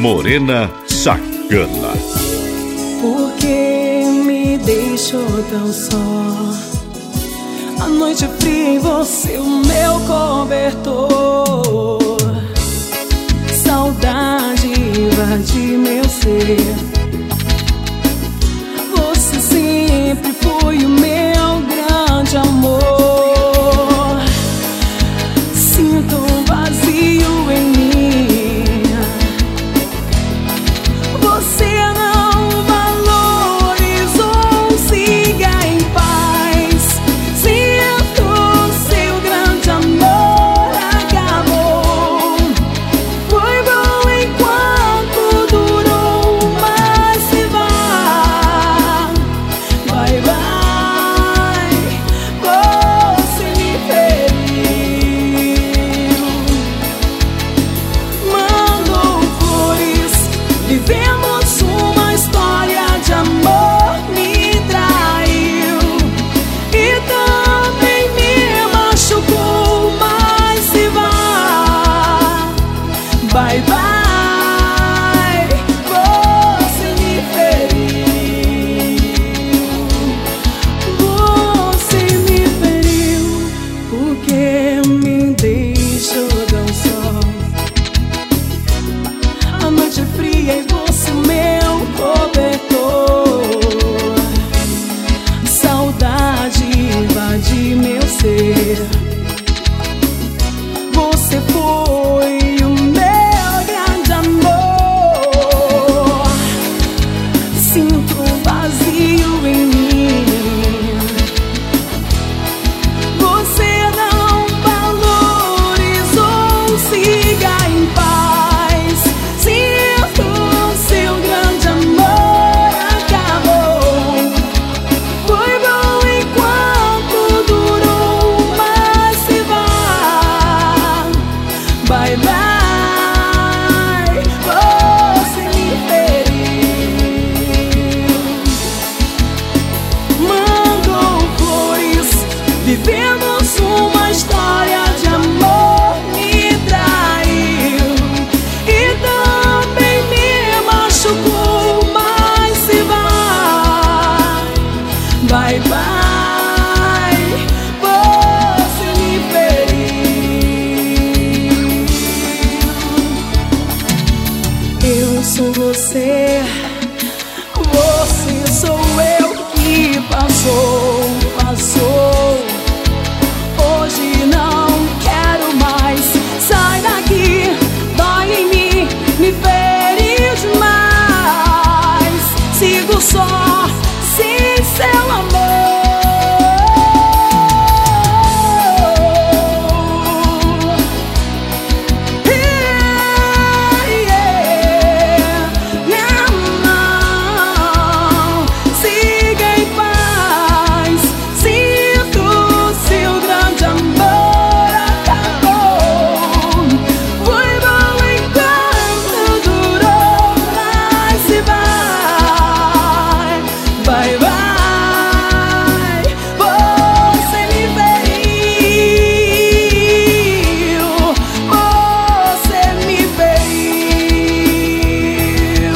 Morena Sacana. Por que me deixou tão só? A noite é fria e você o meu cobertor. Saudade invade meu ser. Você sempre foi o meu grande amor. Sinto um vazio em mim. Você não valorizou, siga em paz. Sinto seu grande amor acabou. Foi bom enquanto durou, mas se vai. Vai, vai, você me feriu. Mandou flores, vivemos uma história de amor, me traiu e também me machucou, mas se vai. Vai, vai, você me feriu. Você me feriu, porque me deixou tão só. A noite é fria e você meu cobertor. Saudade invade meu ser. Você foi o meu grande amor. Sinto um vazio em mim. Você não valorizou, siga em paz. Sinto seu grande amor acabou. Foi bom enquanto durou, mas se vai. Vai, vai, você me feriu. Mandou flores, vivemos uma história de amor, me traiu e também me machucou, mas se vai. Vai, vai, você me feriu. Eu sou você, você sou eu que passou, passou. Hoje não quero mais, sai daqui, dói em mim, me feriu demais. Sigo só, sem seu amor. Não, siga em paz. Sinto seu grande amor acabou. Foi bom enquanto durou, mas se vai. Vai, vai, você me feriu. Você me feriu.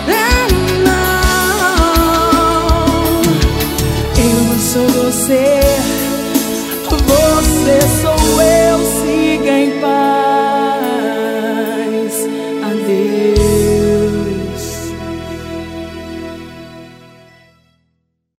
Não, eu sou você.